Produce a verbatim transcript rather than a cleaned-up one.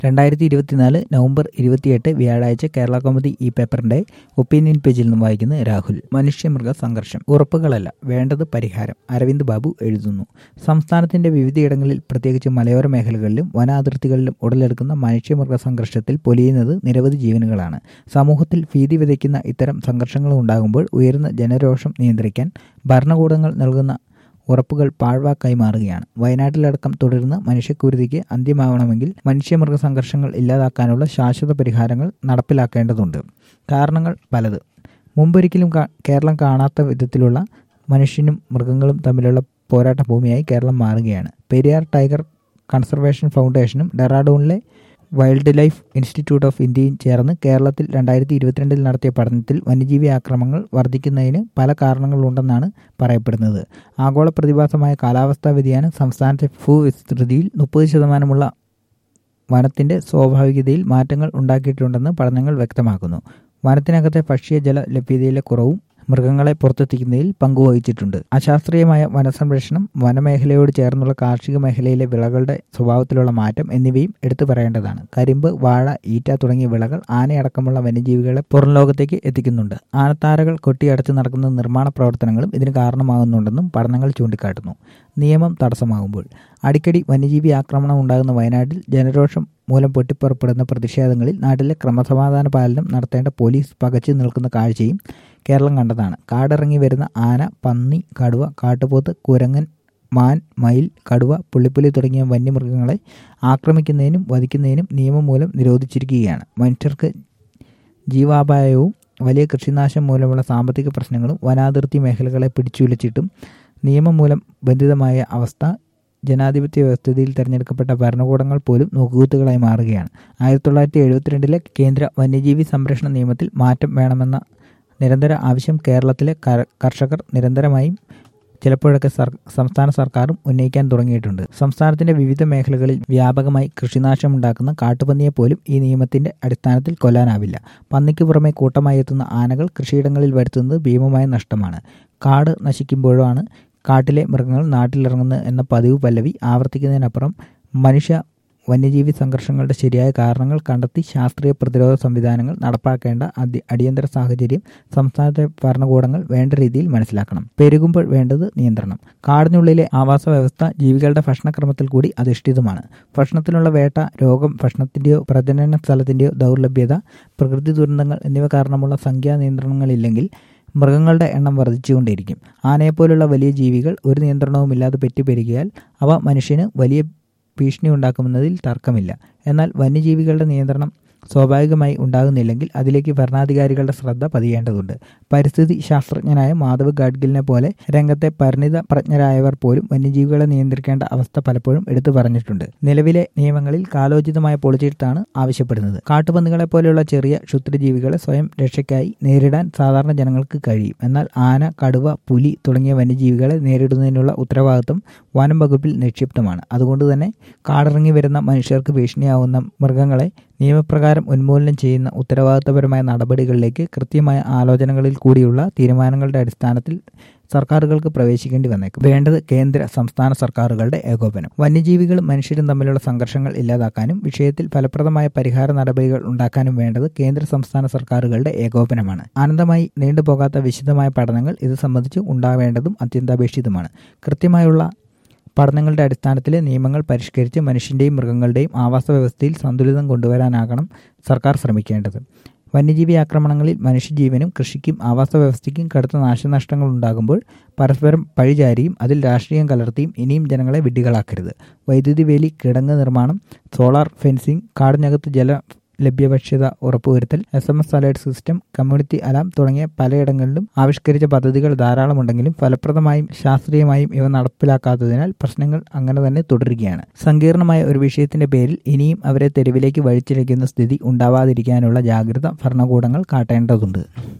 രണ്ടായിരത്തി ഇരുപത്തിനാല് നവംബർ ഇരുപത്തിയെട്ട് വ്യാഴാഴ്ച കേരള കൗമുദി ഈ പേപ്പറിന്റെ ഒപ്പീനിയൻ പേജിൽ നിന്നും വായിക്കുന്ന രാഹുൽ. മനുഷ്യമൃഗ സംഘർഷം ഉറപ്പുകളല്ല, വേണ്ടത് പരിഹാരം. അരവിന്ദ് ബാബു എഴുതുന്നു. സംസ്ഥാനത്തിന്റെ വിവിധയിടങ്ങളിൽ പ്രത്യേകിച്ച് മലയോര മേഖലകളിലും വനാതിർത്തികളിലും ഉടലെടുക്കുന്ന മനുഷ്യമൃഗ സംഘർഷത്തിൽ പൊലിയുന്നത് നിരവധി ജീവനുകളാണ്. സമൂഹത്തിൽ ഭീതി വിതയ്ക്കുന്ന ഇത്തരം സംഘർഷങ്ങൾ ഉണ്ടാകുമ്പോൾ ഉയരുന്ന ജനരോഷം നിയന്ത്രിക്കാൻ ഭരണകൂടങ്ങൾ നൽകുന്ന ഉറപ്പുകൾ പാഴ്വാക്കായി മാറുകയാണ്. വയനാട്ടിലടക്കം തുടരുന്ന മനുഷ്യക്കുരുതിക്ക് അന്ത്യമാവണമെങ്കിൽ മനുഷ്യമൃഗ സംഘർഷങ്ങൾ ഇല്ലാതാക്കാനുള്ള ശാശ്വത പരിഹാരങ്ങൾ നടപ്പിലാക്കേണ്ടതുണ്ട്. കാരണങ്ങൾ പലത്. മുമ്പൊരിക്കലും കേരളം കാണാത്ത വിധത്തിലുള്ള മനുഷ്യനും മൃഗങ്ങളും തമ്മിലുള്ള പോരാട്ട ഭൂമിയായി കേരളം മാറുകയാണ്. പെരിയാർ ടൈഗർ കൺസർവേഷൻ ഫൗണ്ടേഷനും ഡെറാഡൂണിലെ വൈൽഡ് ലൈഫ് ഇൻസ്റ്റിറ്റ്യൂട്ട് ഓഫ് ഇന്ത്യയും ചേർന്ന് കേരളത്തിൽ രണ്ടായിരത്തി ഇരുപത്തിരണ്ടിൽ നടത്തിയ പഠനത്തിൽ വന്യജീവി ആക്രമണങ്ങൾ വർദ്ധിക്കുന്നതിന് പല കാരണങ്ങളുണ്ടെന്നാണ് പറയപ്പെടുന്നത്. ആഗോള പ്രതിഭാസമായ കാലാവസ്ഥാ വ്യതിയാനം സംസ്ഥാനത്തെ ഭൂവിസ്തൃതിയിൽ മുപ്പത് ശതമാനമുള്ള വനത്തിൻ്റെ സ്വാഭാവികതയിൽ മാറ്റങ്ങൾ ഉണ്ടാക്കിയിട്ടുണ്ടെന്ന് പഠനങ്ങൾ വ്യക്തമാക്കുന്നു. വനത്തിനകത്തെ ഭക്ഷ്യ ജല ലഭ്യതയിലെ കുറവും മൃഗങ്ങളെ പുറത്തെത്തിക്കുന്നതിൽ പങ്കുവഹിച്ചിട്ടുണ്ട്. അശാസ്ത്രീയമായ വനസംരക്ഷണം, വനമേഖലയോട് ചേർന്നുള്ള കാർഷിക മേഖലയിലെ വിളകളുടെ സ്വഭാവത്തിലുള്ള മാറ്റം എന്നിവയും എടുത്തു പറയേണ്ടതാണ്. കരിമ്പ്, വാഴ, ഈറ്റ തുടങ്ങിയ വിളകൾ ആനയടക്കമുള്ള വന്യജീവികളെ പുറം ലോകത്തേക്ക് എത്തിക്കുന്നുണ്ട്. ആനത്താരകൾ കൊട്ടിയടച്ച് നടക്കുന്ന നിർമ്മാണ പ്രവർത്തനങ്ങളും ഇതിന് കാരണമാകുന്നുണ്ടെന്നും പഠനങ്ങൾ ചൂണ്ടിക്കാട്ടുന്നു. നിയമം തടസ്സമാകുമ്പോൾ അടിക്കടി വന്യജീവി ആക്രമണം ഉണ്ടാകുന്ന വയനാട്ടിൽ ജനരോഷം മൂലം പൊട്ടിപ്പുറപ്പെടുന്ന പ്രതിഷേധങ്ങളിൽ നാട്ടിലെ ക്രമസമാധാന പാലനം നടത്തേണ്ട പോലീസ് പകച്ചു നിൽക്കുന്ന കാഴ്ചയും കേരളം കണ്ടതാണ്. കാടിറങ്ങി വരുന്ന ആന, പന്നി, കടുവ, കാട്ടുപോത്ത്, കുരങ്ങൻ, മാൻ, മയിൽ, കടുവ, പുള്ളിപ്പുലി തുടങ്ങിയ വന്യമൃഗങ്ങളെ ആക്രമിക്കുന്നതിനും വധിക്കുന്നതിനും നിയമം മൂലം നിരോധിച്ചിരിക്കുകയാണ്. മനുഷ്യർക്ക് ജീവാപായവും വലിയ കൃഷിനാശം മൂലമുള്ള സാമ്പത്തിക പ്രശ്നങ്ങളും വനാതിർത്തി മേഖലകളെ പിടിച്ചുലച്ചിട്ടും നിയമം മൂലം ബന്ധിതമായ അവസ്ഥ ജനാധിപത്യ വ്യവസ്ഥിതിയിൽ തെരഞ്ഞെടുക്കപ്പെട്ട ഭരണകൂടങ്ങൾ പോലും നോക്കുകൂത്തുകളായി മാറുകയാണ്. ആയിരത്തി തൊള്ളായിരത്തി എഴുപത്തിരണ്ടിലെ കേന്ദ്ര വന്യജീവി സംരക്ഷണ നിയമത്തിൽ മാറ്റം വേണമെന്ന നിരന്തര ആവശ്യം കേരളത്തിലെ കർഷകർ നിരന്തരമായും ചിലപ്പോഴൊക്കെ സർ സംസ്ഥാന സർക്കാരും ഉന്നയിക്കാൻ തുടങ്ങിയിട്ടുണ്ട്. സംസ്ഥാനത്തിന്റെ വിവിധ മേഖലകളിൽ വ്യാപകമായി കൃഷിനാശമുണ്ടാക്കുന്ന കാട്ടുപന്നിയെ പോലും ഈ നിയമത്തിന്റെ അടിസ്ഥാനത്തിൽ കൊല്ലാനാവില്ല. പന്നിക്ക് പുറമെ കൂട്ടമായി എത്തുന്ന ആനകൾ കൃഷിയിടങ്ങളിൽ വരുത്തുന്നത് ഭീമമായ നഷ്ടമാണ്. കാട് നശിക്കുമ്പോഴാണ് കാട്ടിലെ മൃഗങ്ങൾ നാട്ടിലിറങ്ങുന്നത് എന്ന പതിവ് പല്ലവി ആവർത്തിക്കുന്നതിനപ്പുറം മനുഷ്യ വന്യജീവി സംഘർഷങ്ങളുടെ ശരിയായ കാരണങ്ങൾ കണ്ടെത്തി ശാസ്ത്രീയ പ്രതിരോധ സംവിധാനങ്ങൾ നടപ്പാക്കേണ്ട അതി അടിയന്തര സാഹചര്യം സംസ്ഥാനത്തെ ഭരണകൂടങ്ങൾ വേണ്ട രീതിയിൽ മനസ്സിലാക്കണം. പെരുകുമ്പോൾ വേണ്ടത് നിയന്ത്രണം. കാടിനുള്ളിലെ ആവാസ വ്യവസ്ഥ ജീവികളുടെ ഭക്ഷണക്രമത്തിൽ കൂടി അധിഷ്ഠിതമാണ്. ഭക്ഷണത്തിനുള്ള വേട്ട, രോഗം, ഭക്ഷണത്തിൻ്റെയോ പ്രജനന സ്ഥലത്തിൻ്റെയോ ദൗർലഭ്യത, പ്രകൃതി ദുരന്തങ്ങൾ എന്നിവ കാരണമുള്ള സംഖ്യാ നിയന്ത്രണങ്ങളില്ലെങ്കിൽ മൃഗങ്ങളുടെ എണ്ണം വർദ്ധിച്ചുകൊണ്ടേയിരിക്കും. ആനയെപ്പോലുള്ള വലിയ ജീവികൾ ഒരു നിയന്ത്രണവുമില്ലാതെ പെറ്റുപെരുകിയാൽ അവ മനുഷ്യന് വലിയ ഭീഷണി ഉണ്ടാക്കുമെന്നതിൽ തർക്കമില്ല. എന്നാൽ വന്യജീവികളുടെ നിയന്ത്രണം സ്വാഭാവികമായി ഉണ്ടാകുന്നില്ലെങ്കിൽ അതിലേക്ക് ഭരണാധികാരികളുടെ ശ്രദ്ധ പതിയേണ്ടതുണ്ട്. പരിസ്ഥിതി ശാസ്ത്രജ്ഞനായ മാധവ് ഗാഡ്ഗിലിനെ പോലെ രംഗത്തെ പരിണിത പ്രജ്ഞരായവർ പോലും വന്യജീവികളെ നിയന്ത്രിക്കേണ്ട അവസ്ഥ പലപ്പോഴും എടുത്തു പറഞ്ഞിട്ടുണ്ട്. നിലവിലെ നിയമങ്ങളിൽ കാലോചിതമായ പൊളിച്ചെഴുത്താണ് ആവശ്യപ്പെടുന്നത്. കാട്ടുപന്നികളെ പോലെയുള്ള ചെറിയ ക്ഷുദ്രജീവികളെ സ്വയം രക്ഷയ്ക്കായി നേരിടാൻ സാധാരണ ജനങ്ങൾക്ക് കഴിയും. എന്നാൽ ആന, കടുവ, പുലി തുടങ്ങിയ വന്യജീവികളെ നേരിടുന്നതിനുള്ള ഉത്തരവാദിത്വം വനം വകുപ്പിൽ നിക്ഷിപ്തമാണ്. അതുകൊണ്ട് തന്നെ കാടിറങ്ങി വരുന്ന മനുഷ്യർക്ക് ഭീഷണിയാവുന്ന മൃഗങ്ങളെ നിയമപ്രകാരം ഉന്മൂലനം ചെയ്യുന്ന ഉത്തരവാദിത്തപരമായ നടപടികളിലേക്ക് കൃത്യമായ ആലോചനകളിൽ കൂടിയുള്ള തീരുമാനങ്ങളുടെ അടിസ്ഥാനത്തിൽ സർക്കാരുകൾക്ക് പ്രവേശിക്കേണ്ടി വന്നേക്കും. വേണ്ടത് കേന്ദ്ര സംസ്ഥാന സർക്കാരുകളുടെ ഏകോപനം. വന്യജീവികളും മനുഷ്യരും തമ്മിലുള്ള സംഘർഷങ്ങൾ ഇല്ലാതാക്കാനും വിഷയത്തിൽ ഫലപ്രദമായ പരിഹാര നടപടികൾ ഉണ്ടാക്കാനും വേണ്ടത് കേന്ദ്ര സംസ്ഥാന സർക്കാരുകളുടെ ഏകോപനമാണ്. അനന്തമായി നീണ്ടുപോകാത്ത വിശദമായ പഠനങ്ങൾ ഇത് സംബന്ധിച്ച് ഉണ്ടാവേണ്ടതും അത്യന്താപേക്ഷിതമാണ്. കൃത്യമായുള്ള പഠനങ്ങളുടെ അടിസ്ഥാനത്തിലെ നിയമങ്ങൾ പരിഷ്കരിച്ച് മനുഷ്യൻ്റെയും മൃഗങ്ങളുടെയും ആവാസ വ്യവസ്ഥയിൽ സന്തുലിതം കൊണ്ടുവരാനാകണം സർക്കാർ ശ്രമിക്കേണ്ടത്. വന്യജീവി ആക്രമണങ്ങളിൽ മനുഷ്യജീവനും കൃഷിക്കും ആവാസ വ്യവസ്ഥയ്ക്കും കടുത്ത നാശനഷ്ടങ്ങൾ ഉണ്ടാകുമ്പോൾ പരസ്പരം പഴിചാരിയും അതിൽ രാഷ്ട്രീയം കലർത്തിയും ഇനിയും ജനങ്ങളെ വിഡ്ഢികളാക്കരുത്. വൈദ്യുതി വേലി, കിടങ്ങ് നിർമ്മാണം, സോളാർ ഫെൻസിംഗ്, കാടിനകത്ത് ജല ലഭ്യഭക്ഷ്യത ഉറപ്പുവരുത്തൽ, S M S alert system, community alarm തുടങ്ങിയ പലയിടങ്ങളിലും ആവിഷ്കരിച്ച പദ്ധതികൾ ധാരാളമുണ്ടെങ്കിലും ഫലപ്രദമായും ശാസ്ത്രീയമായും ഇവ നടപ്പിലാക്കാത്തതിനാൽ പ്രശ്നങ്ങൾ അങ്ങനെ തന്നെ തുടരുകയാണ്. സങ്കീർണമായ ഒരു വിഷയത്തിന്റെ പേരിൽ ഇനിയും അവരെ തെരുവിലേക്ക് വഴിച്ചിരിക്കുന്ന സ്ഥിതി ഉണ്ടാവാതിരിക്കാനുള്ള ജാഗ്രത ഭരണകൂടങ്ങൾ കാട്ടേണ്ടതുണ്ട്.